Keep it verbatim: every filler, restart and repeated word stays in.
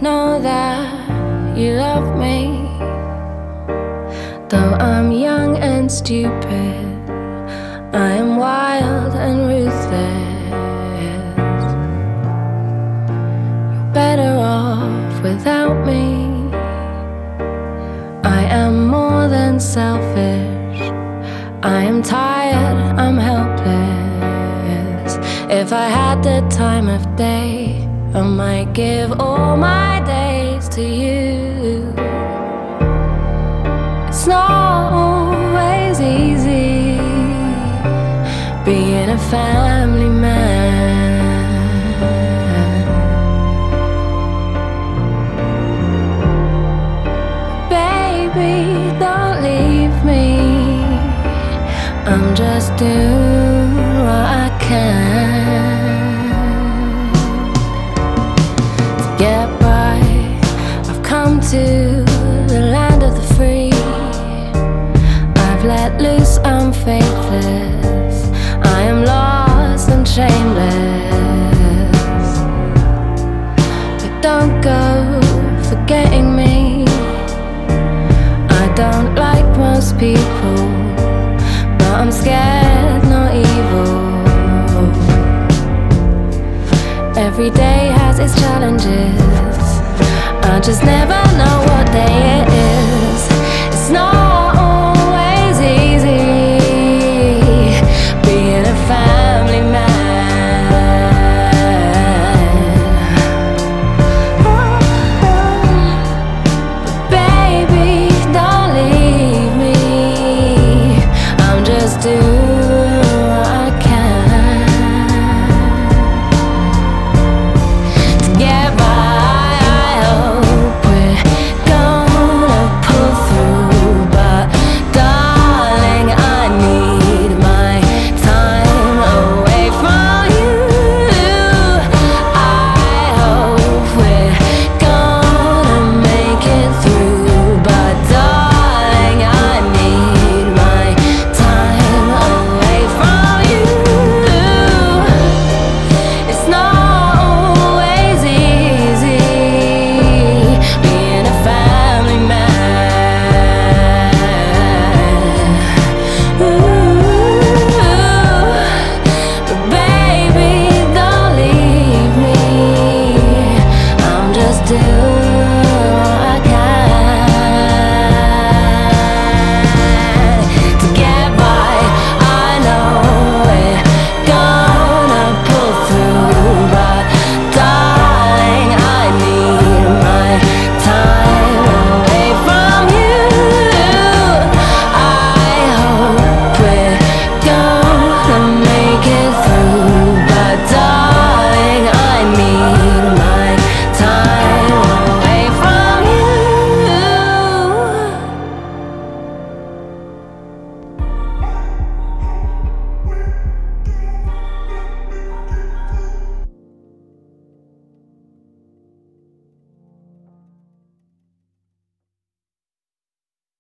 know that you love me, though I'm young and stupid. I am wild and ruthless. You're better off without me. I am more than selfish. I am tired, I'm helpless. If I had the time of day, I might give all my days to you. It's not always easy being a family man. Baby, don't leave me. I'm just doing what I can to get by. I've come to the land of the free. I've let loose, I'm faithless. I am lost and shameless. But don't go forgetting me. I don't like most people, but I'm scared, not evil. Every day has its challenges. I just never know what day it is.